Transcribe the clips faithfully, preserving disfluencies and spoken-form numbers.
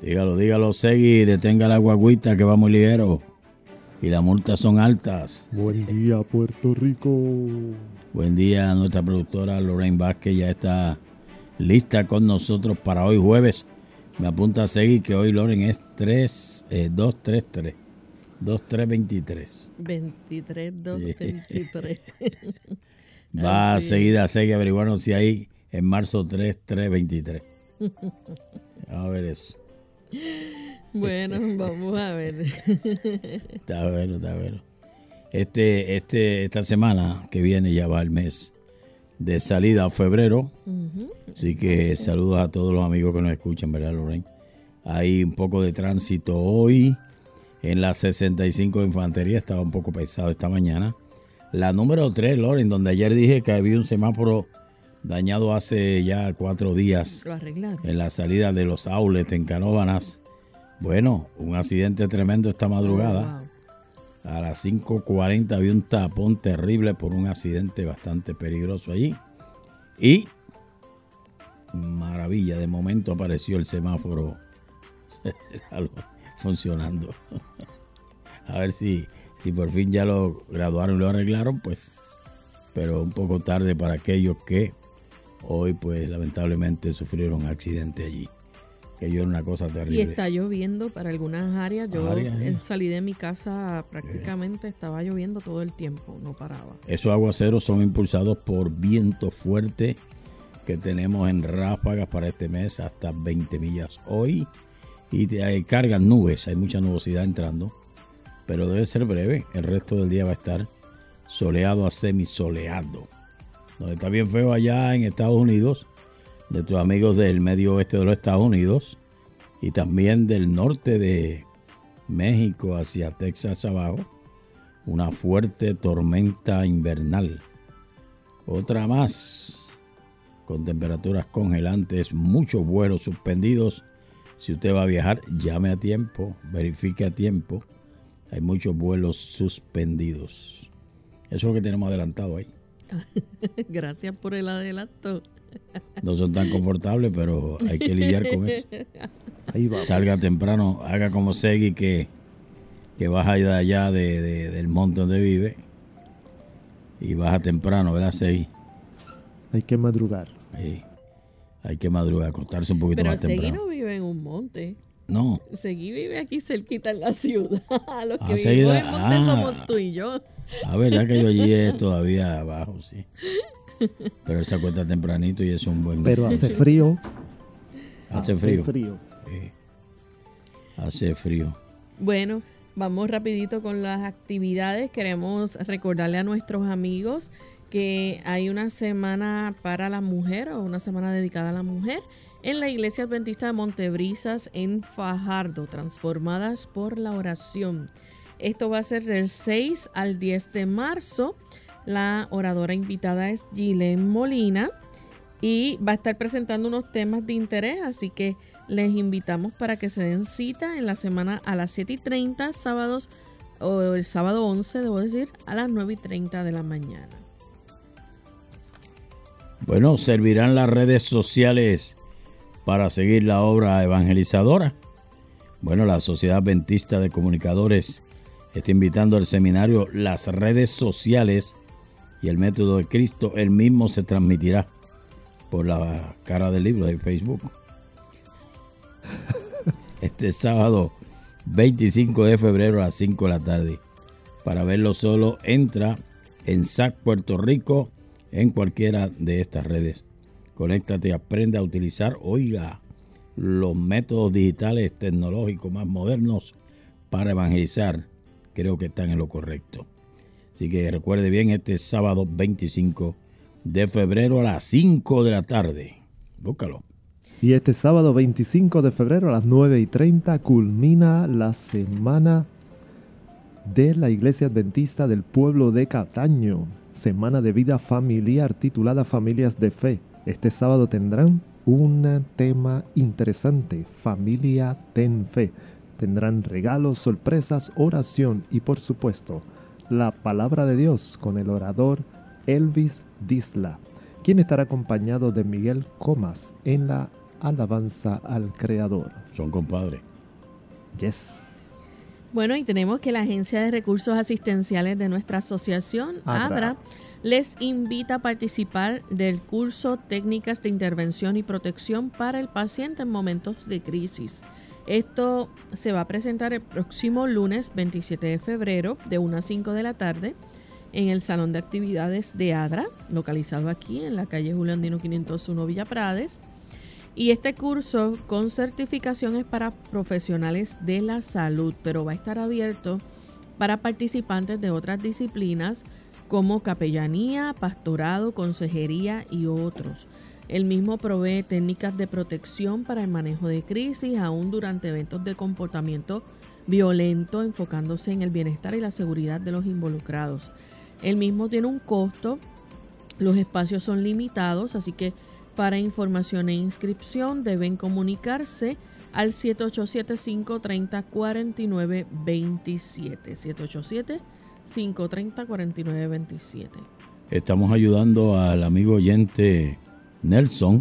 Dígalo, dígalo, Segui, detenga la guaguita que va muy ligero y las multas son altas. Buen día, Puerto Rico. Buen día a nuestra productora Lorraine Vázquez, ya está lista con nosotros para hoy jueves. Me apunta a Segui que hoy Loren es tres, eh, dos tres tres, dos tres veintitrés. veintitrés, dos veintitrés. Va a seguir a Segui averiguarnos si hay en marzo tres tres veintitrés. Vamos a ver eso. Bueno, vamos a ver. Está bueno, está bueno. Este, este, esta semana que viene ya va el mes de salida a febrero. Uh-huh. Así que saludos a todos los amigos que nos escuchan, ¿verdad, Lorraine? Hay un poco de tránsito hoy en la sesenta y cinco de Infantería. Estaba un poco pesado esta mañana. La número tres, Lorraine, donde ayer dije que había un semáforo dañado hace ya cuatro días. Lo arreglaron. En la salida de los outlets en Canóvanas. Bueno, un accidente tremendo esta madrugada. Oh, wow. A las cinco cuarenta había un tapón terrible por un accidente bastante peligroso allí. Y, maravilla, de momento apareció el semáforo funcionando. A ver si, si por fin ya lo graduaron y lo arreglaron, pues. Pero un poco tarde para aquellos que hoy, pues, lamentablemente sufrieron accidente allí. Que yo era una cosa terrible. Y está lloviendo para algunas áreas. Yo áreas, ¿eh? salí de mi casa prácticamente, estaba lloviendo todo el tiempo, no paraba. Esos aguaceros son impulsados por viento fuerte que tenemos en ráfagas para este mes hasta veinte millas hoy. Y te cargan nubes, hay mucha nubosidad entrando. Pero debe ser breve, el resto del día va a estar soleado a semisoleado. Donde está bien feo allá en Estados Unidos, de tus amigos del medio oeste de los Estados Unidos y también del norte de México hacia Texas abajo, una fuerte tormenta invernal. Otra más, con temperaturas congelantes, muchos vuelos suspendidos. Si usted va a viajar, llame a tiempo, verifique a tiempo. Hay muchos vuelos suspendidos. Eso es lo que tenemos adelantado ahí. Gracias por el adelanto. No son tan confortables, pero hay que lidiar con eso. Ahí va. Salga temprano, haga como Segui que, que baja de allá de, de, del monte donde vive y baja temprano, ¿verdad, Segui? Hay que madrugar. Sí, hay que madrugar, acostarse un poquito pero más temprano. Pero Segui no vive en un monte. No. Segui vive aquí cerquita en la ciudad. Los que ah, vivimos en monte ah, somos tú y yo. Ah, verdad que yo allí es todavía abajo, sí. Pero él se acuesta tempranito y es un buen... Pero hace frío. Hace frío. Hace frío. Sí. Hace frío. Bueno, vamos rapidito con las actividades. Queremos recordarle a nuestros amigos que hay una semana para la mujer o una semana dedicada a la mujer en la Iglesia Adventista de Montebrisas en Fajardo, transformadas por la oración. Esto va a ser del seis al diez de marzo. La oradora invitada es Gilén Molina y va a estar presentando unos temas de interés, así que les invitamos para que se den cita en la semana a las siete y treinta, sábados, o el sábado once, debo decir, a las nueve y treinta de la mañana. Bueno, servirán las redes sociales para seguir la obra evangelizadora. Bueno, la Sociedad Adventista de Comunicadores está invitando al seminario Las Redes Sociales y el Método de Cristo. El mismo se transmitirá por la cara del libro de Facebook. Este sábado veinticinco de febrero a las cinco de la tarde. Para verlo solo, entra en S A C Puerto Rico en cualquiera de estas redes. Conéctate y aprende a utilizar, oiga, los métodos digitales tecnológicos más modernos para evangelizar. Creo que están en lo correcto. Así que recuerde bien, este sábado veinticinco de febrero a las cinco de la tarde. Búscalo. Y este sábado veinticinco de febrero a las nueve y treinta culmina la semana de la Iglesia Adventista del Pueblo de Cataño. Semana de vida familiar titulada Familias de Fe. Este sábado tendrán un tema interesante, Familia Ten Fe. Tendrán regalos, sorpresas, oración y por supuesto la palabra de Dios con el orador Elvis Disla, quien estará acompañado de Miguel Comas en la alabanza al Creador. Son compadres. Yes. Bueno, y tenemos que la Agencia de Recursos Asistenciales de nuestra asociación, ADRA, ADRA, les invita a participar del curso Técnicas de Intervención y Protección para el Paciente en Momentos de Crisis. Esto se va a presentar el próximo lunes veintisiete de febrero de una a cinco de la tarde en el Salón de Actividades de ADRA, localizado aquí en la calle Julio Andino quinientos uno Villa Prades. Y este curso con certificación es para profesionales de la salud, pero va a estar abierto para participantes de otras disciplinas como capellanía, pastorado, consejería y otros. El mismo provee técnicas de protección para el manejo de crisis, aún durante eventos de comportamiento violento, enfocándose en el bienestar y la seguridad de los involucrados. El mismo tiene un costo, los espacios son limitados, así que para información e inscripción deben comunicarse al siete ocho siete, cinco tres cero, cuatro nueve dos siete. siete ocho siete, cinco tres cero, cuatro nueve dos siete. Estamos ayudando al amigo oyente Nelson,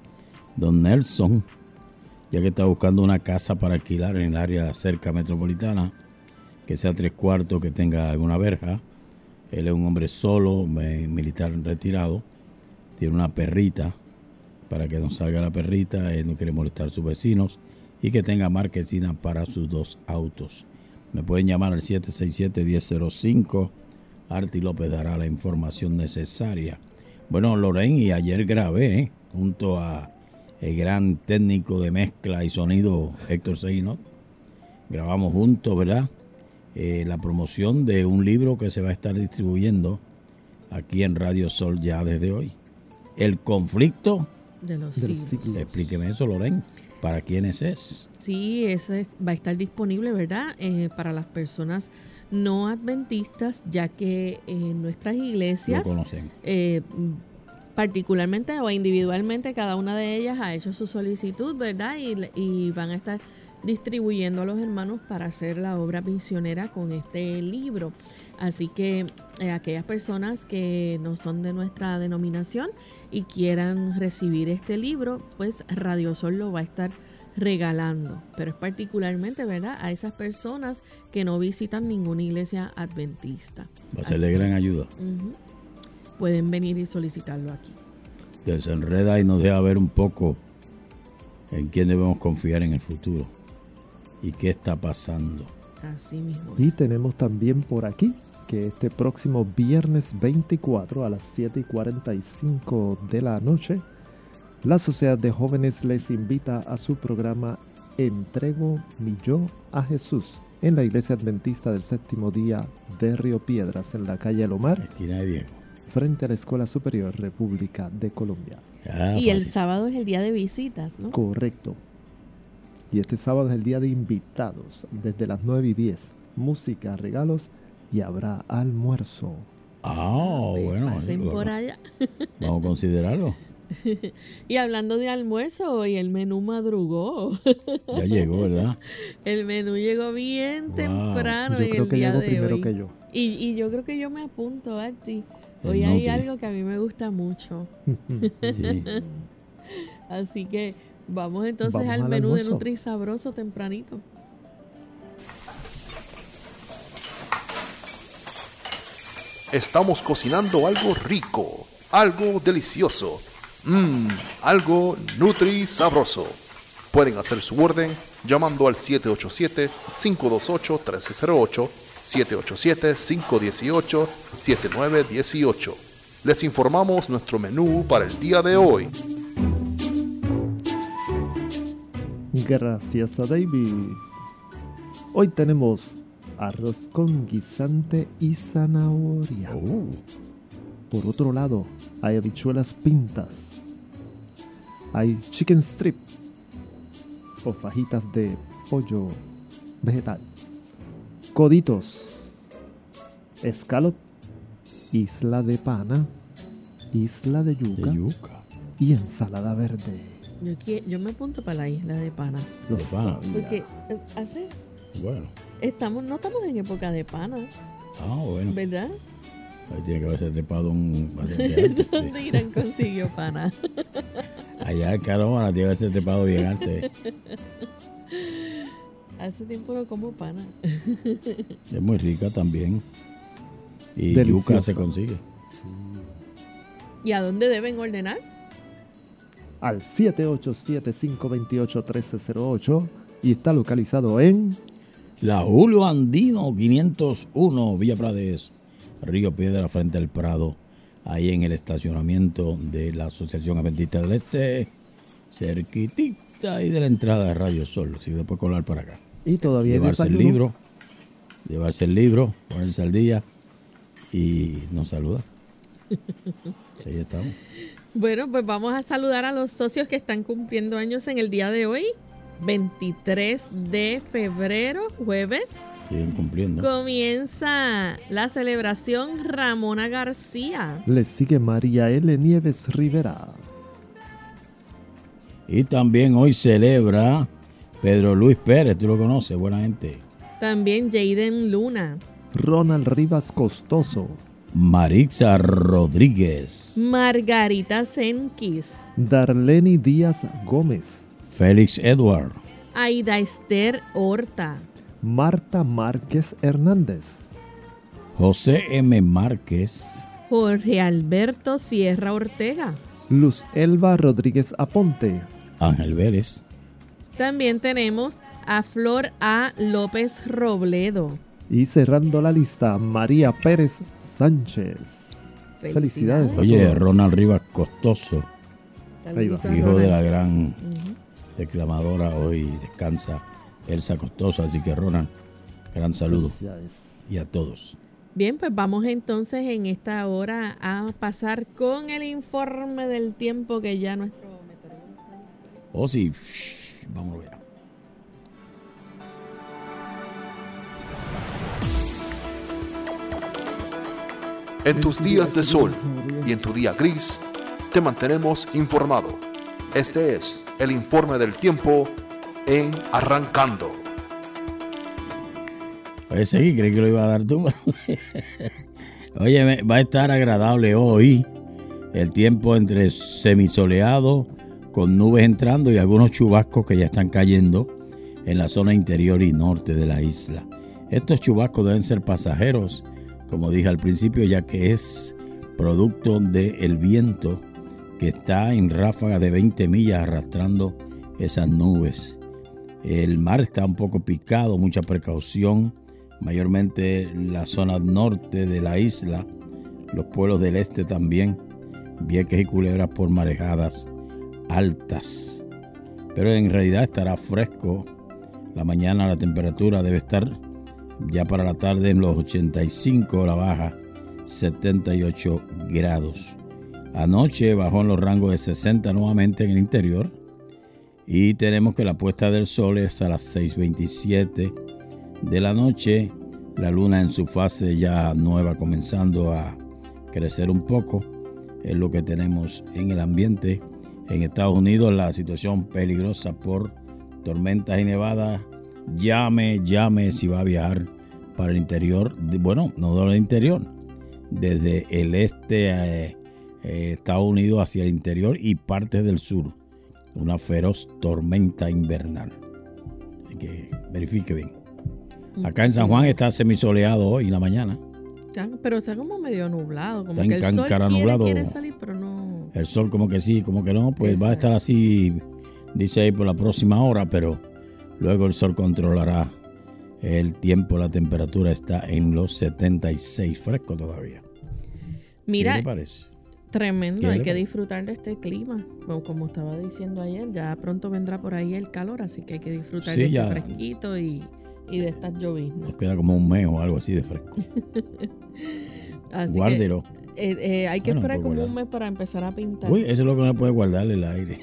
don Nelson, ya que está buscando una casa para alquilar en el área cerca metropolitana, que sea tres cuartos, que tenga alguna verja. Él es un hombre solo, militar retirado, tiene una perrita, para que no salga la perrita, él no quiere molestar a sus vecinos y que tenga marquesina para sus dos autos. Me pueden llamar al siete seis siete, uno cero cero cinco. Arti López dará la información necesaria. Bueno, Loren, y ayer grabé ¿eh? junto a el gran técnico de mezcla y sonido Héctor Seguinot. Grabamos juntos, ¿verdad? Eh, la promoción de un libro que se va a estar distribuyendo aquí en Radio Sol ya desde hoy. El conflicto de los de siglos. los siglos. Explíqueme eso, Loren. ¿Para quiénes es? Sí, ese va a estar disponible, ¿verdad? Eh, para las personas no adventistas, ya que en nuestras iglesias, Lo conocen. eh, particularmente o individualmente, cada una de ellas ha hecho su solicitud, ¿verdad? Y, y van a estar distribuyendo a los hermanos para hacer la obra misionera con este libro. Así que eh, aquellas personas que no son de nuestra denominación y quieran recibir este libro, pues Radio Sol lo va a estar regalando, pero es particularmente, ¿verdad?, a esas personas que no visitan ninguna iglesia adventista. Va a ser de gran ayuda. Uh-huh. Pueden venir y solicitarlo aquí. Desenreda y nos deja ver un poco en quién debemos confiar en el futuro y qué está pasando. Así mismo Y es. tenemos también por aquí que este próximo viernes veinticuatro a las siete y cuarenta y cinco de la noche, la Sociedad de Jóvenes les invita a su programa Entrego mi yo a Jesús en la Iglesia Adventista del Séptimo Día de Río Piedras, en la calle Lomar, Esquina de Diego. frente a la Escuela Superior República de Colombia. Ah, Y el fácil. sábado es el día de visitas, ¿no? Correcto. Y este sábado es el día de invitados, desde las nueve y diez. Música, regalos y habrá almuerzo. Ah, bueno. Pasen lo- por allá. Vamos a considerarlo. Y hablando de almuerzo, hoy el menú madrugó. Ya llegó, ¿verdad? El menú llegó bien Wow. temprano Yo en creo el que día llegó de primero hoy. que yo. Y, y yo creo que yo me apunto, Arti. El Hoy hay Nutri. algo que a mí me gusta mucho. Sí. Así que vamos entonces Vamos al al menú de almuerzo. Nutri Sabroso tempranito. Estamos cocinando algo rico, algo delicioso, mmm, algo nutri sabroso. Pueden hacer su orden llamando al siete ocho siete, cinco dos ocho, uno tres cero ocho, siete ocho siete, cinco uno ocho, siete nueve uno ocho. Les informamos nuestro menú para el día de hoy. Gracias a David. Hoy tenemos arroz con guisante y zanahoria. Oh, Por otro lado, hay habichuelas pintas. Hay chicken strip o fajitas de pollo vegetal. Coditos. Escalop. Isla de pana. Isla de yuca. de yuca. Y ensalada verde. Yo, qui- yo me apunto para la isla de pana. Lo De pana. sabía. Porque eh, hace, Bueno. estamos, no estamos en época de pana, Ah, bueno. ¿verdad? Ahí tiene que haberse trepado un bastante alto. ¿Dónde Sí. Irán consiguió pana? Allá en Carolina tiene que haberse trepado bien alto. Hace tiempo no como pana. Es muy rica también. Y Deliciosa. yuca se consigue. ¿Y a dónde deben ordenar? Al siete ocho siete, cinco dos ocho, uno tres cero ocho y está localizado en La Julio Andino quinientos uno, Villa Prades, Río Piedra, frente al Prado, ahí en el estacionamiento de la Asociación Adventista del Este, cerquitita ahí de la entrada de Radio Sol, si después colar para acá. y todavía hay Llevarse el desayuno. libro, llevarse el libro, ponerse al día y nos saluda. Ahí estamos. Bueno, pues vamos a saludar a los socios que están cumpliendo años en el día de hoy, veintitrés de febrero, jueves. Siguen cumpliendo. Comienza la celebración Ramona García. Le sigue María L. Nieves Rivera. Y también hoy celebra Pedro Luis Pérez, tú lo conoces, buena gente. También Jaden Luna, Ronald Rivas Costoso. Marixa Rodríguez, Margarita Senquis, Darleni Díaz Gómez. Félix Edward, Aida Esther Horta, Marta Márquez Hernández. José M. Márquez, Jorge Alberto Sierra Ortega. Luz Elba Rodríguez Aponte. Ángel Vélez, También tenemos a Flor A. López Robledo. Y cerrando la lista, María Pérez Sánchez. Felicidades. oye, todos. Ronald Rivas Costoso, Saludito a hijo de la Ronald. gran Ujú. declamadora, hoy descansa Elsa Costoso, así que Ronald, gran saludo Felicidades. y a todos. Bien, pues vamos entonces en esta hora a pasar con el informe del tiempo que ya nuestro meteorólogo. Oh sí, shh, vamos a ver. En tus días de sol y en tu día gris, te mantenemos informado. Este es el informe del tiempo en Arrancando. Oye, seguí, creí que lo iba a dar tú. Oye, me- va a estar agradable hoy. El tiempo entre semisoleado, con nubes entrando y algunos chubascos que ya están cayendo en la zona interior y norte de la isla. Estos chubascos deben ser pasajeros, como dije al principio, ya que es producto del viento que está en ráfagas de veinte millas arrastrando esas nubes. El mar está un poco picado, mucha precaución, mayormente la zona norte de la isla, los pueblos del este también, Vieques y Culebras por marejadas altas. Pero en realidad estará fresco. La mañana la temperatura debe estar ya para la tarde en los ochenta y cinco, la baja setenta y ocho grados. Anoche bajó en los rangos de sesenta nuevamente en el interior. Y tenemos que la puesta del sol es a las seis veintisiete de la noche. La luna en su fase ya nueva comenzando a crecer un poco. Es lo que tenemos en el ambiente. En Estados Unidos la situación peligrosa por tormentas y nevadas. Llame, llame si va a viajar para el interior. Bueno, no del interior. Desde el este eh, eh, Estados Unidos hacia el interior y partes del sur. Una feroz tormenta invernal. Así que verifique bien. Acá en San Juan está semisoleado hoy en la mañana. Ya, pero está como medio nublado, como Está que el en sol cara quiere, nublado. quiere salir, pero no. El sol como que sí, como que no, pues va a Exacto. estar así, dice ahí por la próxima hora, pero luego el sol controlará el tiempo. La temperatura está en los setenta y seis, fresco todavía. Mira, ¿Qué le parece? tremendo, ¿Qué hay le que parece? disfrutar de este clima. Como, como estaba diciendo ayer, ya pronto vendrá por ahí el calor, así que hay que disfrutar Sí, de ya. este fresquito y, y de estas lloviznas. Nos queda como un mes o algo así de fresco. Así Guárdelo. que eh, eh, hay que Bueno, esperar pues como guardar. un mes para empezar a pintar. Uy, eso es lo que uno puede guardar el aire.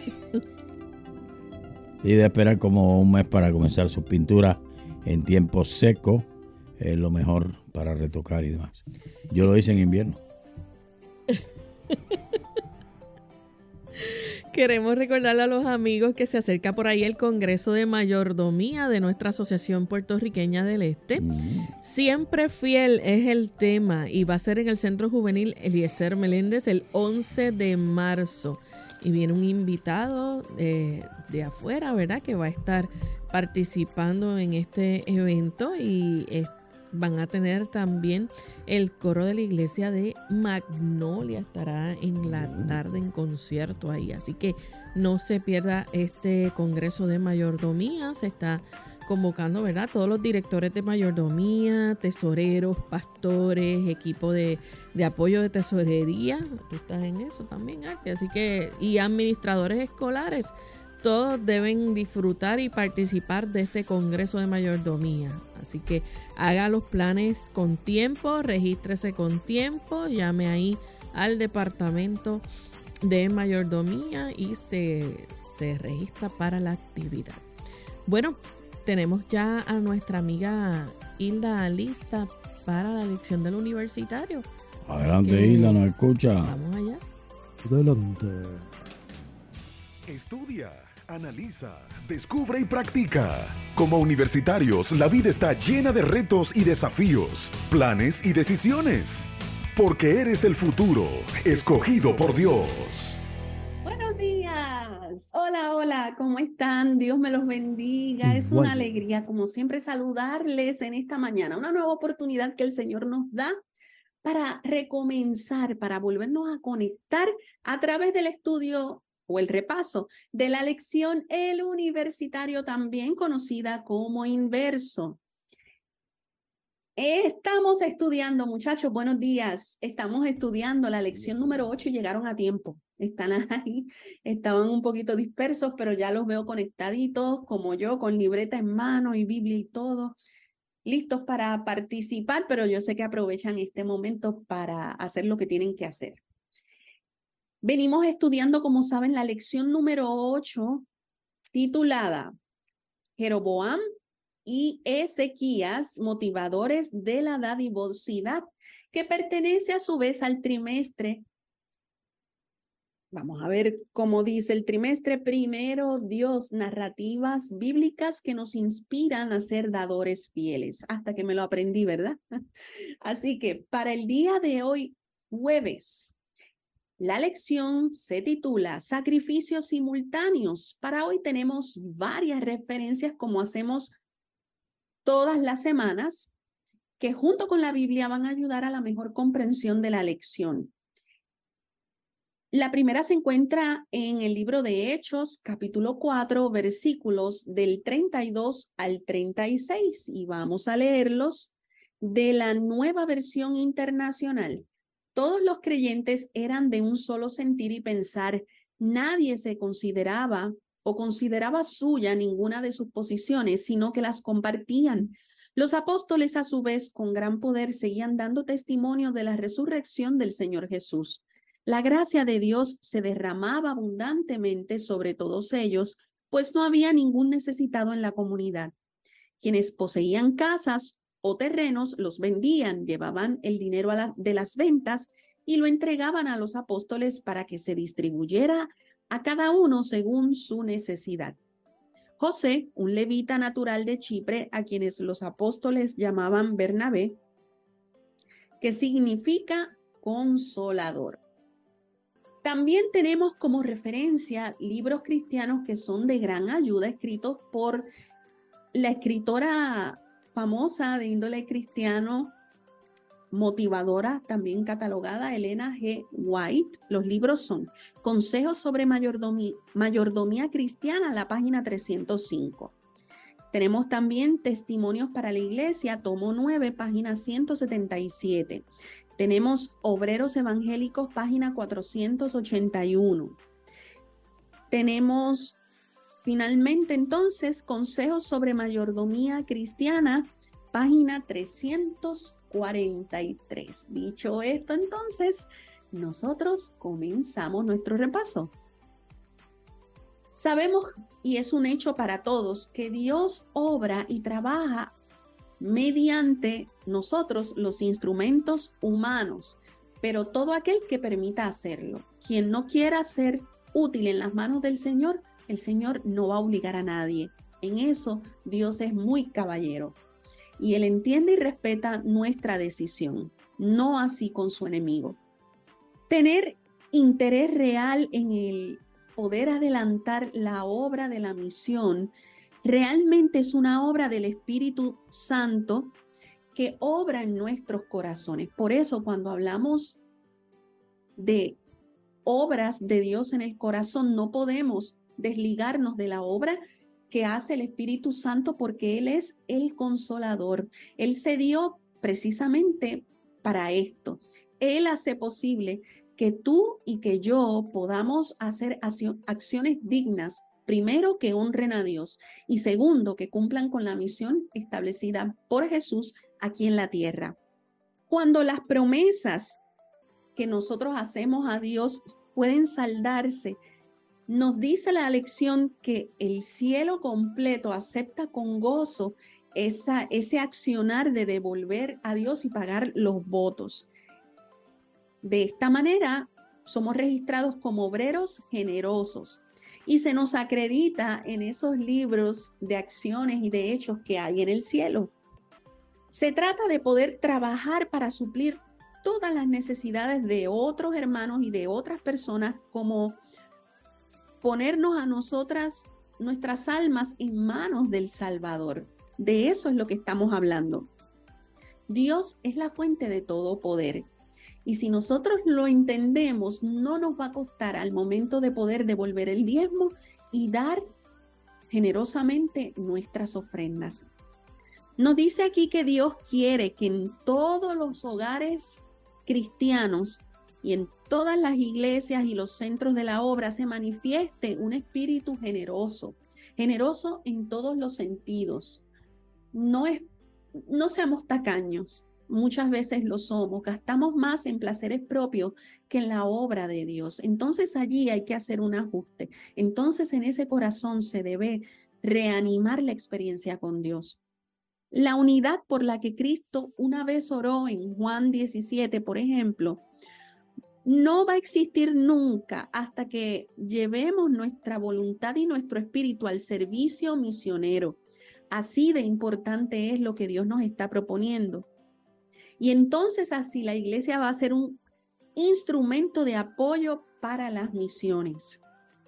Y de esperar como un mes para comenzar sus pinturas en tiempo seco. Es lo mejor para retocar y demás. Yo lo hice en invierno. Queremos recordarle a los amigos que se acerca por ahí el Congreso de Mayordomía de nuestra Asociación Puertorriqueña del Este. Mm. Siempre fiel es el tema y va a ser en el Centro Juvenil Eliezer Meléndez el once de marzo. Y viene un invitado eh, de afuera, ¿verdad?, que va a estar participando en este evento y eh, van a tener también el coro de la iglesia de Magnolia, estará en la tarde en concierto ahí, así que no se pierda este Congreso de Mayordomía. Se está convocando, ¿verdad?, todos los directores de mayordomía, tesoreros, pastores, equipo de, de apoyo de tesorería, tú estás en eso también, Arte, así que, y administradores escolares, todos deben disfrutar y participar de este Congreso de Mayordomía. Así que haga los planes con tiempo, regístrese con tiempo, llame ahí al departamento de mayordomía y se, se registra para la actividad. Bueno, tenemos ya a nuestra amiga Hilda lista para la lección del universitario. Adelante, Hilda, nos escucha. Vamos allá. Adelante. Estudia, analiza, descubre y practica. Como universitarios, la vida está llena de retos y desafíos, planes y decisiones. Porque eres el futuro, escogido por Dios. Buenos días. Hola, hola, ¿cómo están? Dios me los bendiga. Es una alegría, como siempre, saludarles en esta mañana. Una nueva oportunidad que el Señor nos da para recomenzar, para volvernos a conectar a través del estudio o el repaso de la lección El Universitario, también conocida como Inverso. Estamos estudiando, muchachos, buenos días. Estamos estudiando la lección número ocho y llegaron a tiempo. Están ahí, estaban un poquito dispersos, pero ya los veo conectaditos, como yo, con libreta en mano y Biblia y todo, listos para participar, pero yo sé que aprovechan este momento para hacer lo que tienen que hacer. Venimos estudiando, como saben, la lección número ocho, titulada Jeroboam y Ezequías, motivadores de la dadivosidad, que pertenece a su vez al trimestre. Vamos a ver cómo dice el trimestre primero, Dios, narrativas bíblicas que nos inspiran a ser dadores fieles. Hasta que me lo aprendí, ¿verdad? Así que para el día de hoy, jueves, la lección se titula Sacrificios simultáneos. Para hoy tenemos varias referencias, como hacemos todas las semanas, que junto con la Biblia van a ayudar a la mejor comprensión de la lección. La primera se encuentra en el libro de Hechos, capítulo cuatro, versículos del treinta y dos al treinta y seis, y vamos a leerlos de la Nueva Versión Internacional. Todos los creyentes eran de un solo sentir y pensar. Nadie se consideraba o consideraba suya ninguna de sus posiciones, sino que las compartían. Los apóstoles, a su vez, con gran poder, seguían dando testimonio de la resurrección del Señor Jesús. La gracia de Dios se derramaba abundantemente sobre todos ellos, pues no había ningún necesitado en la comunidad. Quienes poseían casas o terrenos los vendían, llevaban el dinero a la, de las ventas y lo entregaban a los apóstoles para que se distribuyera a cada uno según su necesidad. José, un levita natural de Chipre, a quienes los apóstoles llamaban Bernabé, que significa consolador. También tenemos como referencia libros cristianos que son de gran ayuda, escritos por la escritora famosa de índole cristiano, motivadora, también catalogada, Elena G. White. Los libros son Consejos sobre mayordomía, mayordomía cristiana, la página trescientos cinco. Tenemos también Testimonios para la Iglesia, tomo nueve, página ciento setenta y siete. Tenemos Obreros Evangélicos, página cuatrocientos ochenta y uno. Tenemos finalmente entonces Consejos sobre mayordomía cristiana, página trescientos cuarenta y tres. Dicho esto, entonces, nosotros comenzamos nuestro repaso. Sabemos, y es un hecho para todos, que Dios obra y trabaja mediante nosotros, los instrumentos humanos, pero todo aquel que permita hacerlo. Quien no quiera ser útil en las manos del Señor, el Señor no va a obligar a nadie. En eso Dios es muy caballero y Él entiende y respeta nuestra decisión, no así con su enemigo. Tener interés real en el poder adelantar la obra de la misión realmente es una obra del Espíritu Santo que obra en nuestros corazones. Por eso cuando hablamos de obras de Dios en el corazón, no podemos desligarnos de la obra que hace el Espíritu Santo porque Él es el consolador. Él se dio precisamente para esto. Él hace posible que tú y que yo podamos hacer acciones dignas, primero que honren a Dios y segundo que cumplan con la misión establecida por Jesús aquí en la tierra. Cuando las promesas que nosotros hacemos a Dios pueden saldarse, nos dice la lección que el cielo completo acepta con gozo esa, ese accionar de devolver a Dios y pagar los votos. De esta manera, somos registrados como obreros generosos y se nos acredita en esos libros de acciones y de hechos que hay en el cielo. Se trata de poder trabajar para suplir todas las necesidades de otros hermanos y de otras personas, como ponernos a nosotras, nuestras almas en manos del Salvador. De eso es lo que estamos hablando. Dios es la fuente de todo poder. Y si nosotros lo entendemos, no nos va a costar al momento de poder devolver el diezmo y dar generosamente nuestras ofrendas. Nos dice aquí que Dios quiere que en todos los hogares cristianos y en todas las iglesias y los centros de la obra se manifieste un espíritu generoso, generoso en todos los sentidos. No es, no seamos tacaños. Muchas veces lo somos, gastamos más en placeres propios que en la obra de Dios. Entonces allí hay que hacer un ajuste. Entonces en ese corazón se debe reanimar la experiencia con Dios. La unidad por la que Cristo una vez oró en Juan diecisiete, por ejemplo, no va a existir nunca hasta que llevemos nuestra voluntad y nuestro espíritu al servicio misionero. Así de importante es lo que Dios nos está proponiendo. Y entonces así la iglesia va a ser un instrumento de apoyo para las misiones.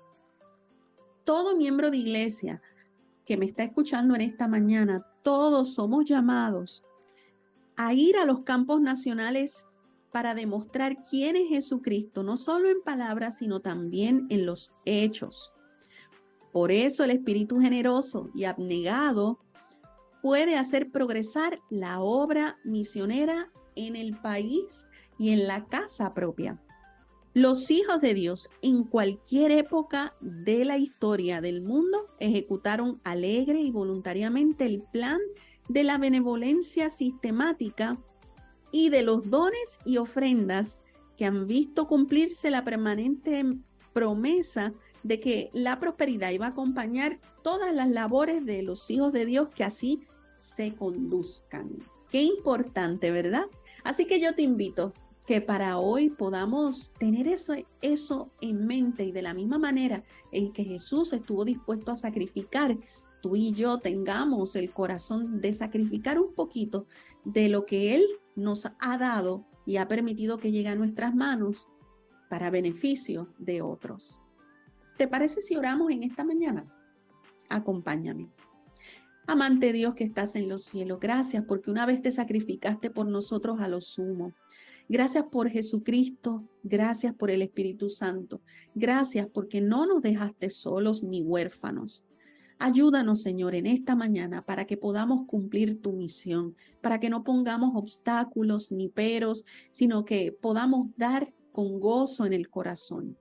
Todo miembro de iglesia que me está escuchando en esta mañana, todos somos llamados a ir a los campos nacionales para demostrar quién es Jesucristo, no solo en palabras, sino también en los hechos. Por eso el espíritu generoso y abnegado puede hacer progresar la obra misionera en el país y en la casa propia. Los hijos de Dios en cualquier época de la historia del mundo ejecutaron alegre y voluntariamente el plan de la benevolencia sistemática y de los dones y ofrendas que han visto cumplirse la permanente promesa de que la prosperidad iba a acompañar todas las labores de los hijos de Dios que así se conduzcan. Qué importante, ¿verdad? Así que yo te invito que para hoy podamos tener eso, eso en mente y de la misma manera en que Jesús estuvo dispuesto a sacrificar, tú y yo tengamos el corazón de sacrificar un poquito de lo que Él nos ha dado y ha permitido que llegue a nuestras manos para beneficio de otros. ¿Te parece si oramos en esta mañana? Acompáñame. Amante Dios que estás en los cielos, gracias porque una vez te sacrificaste por nosotros a lo sumo. Gracias por Jesucristo, gracias por el Espíritu Santo, gracias porque no nos dejaste solos ni huérfanos. Ayúdanos, Señor, en esta mañana para que podamos cumplir tu misión, para que no pongamos obstáculos ni peros, sino que podamos dar con gozo en el corazón.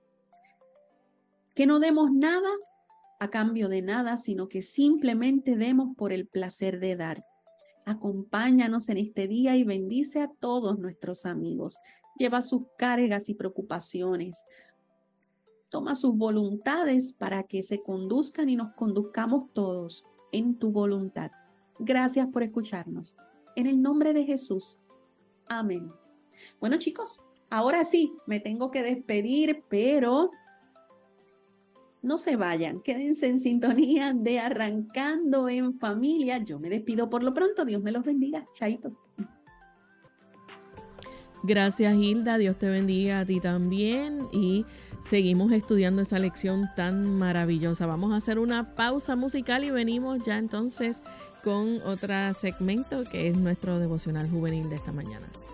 Que no demos nada a cambio de nada, sino que simplemente demos por el placer de dar. Acompáñanos en este día y bendice a todos nuestros amigos. Lleva sus cargas y preocupaciones. Toma sus voluntades para que se conduzcan y nos conduzcamos todos en tu voluntad. Gracias por escucharnos. En el nombre de Jesús. Amén. Bueno, chicos, ahora sí, me tengo que despedir, pero No se vayan, quédense en sintonía de Arrancando en Familia. Yo me despido por lo pronto. Dios me los bendiga. Chaito. Gracias, Hilda. Dios te bendiga a ti también. Y seguimos estudiando esa lección tan maravillosa. Vamos a hacer una pausa musical y venimos ya entonces con otro segmento que es nuestro devocional juvenil de esta mañana.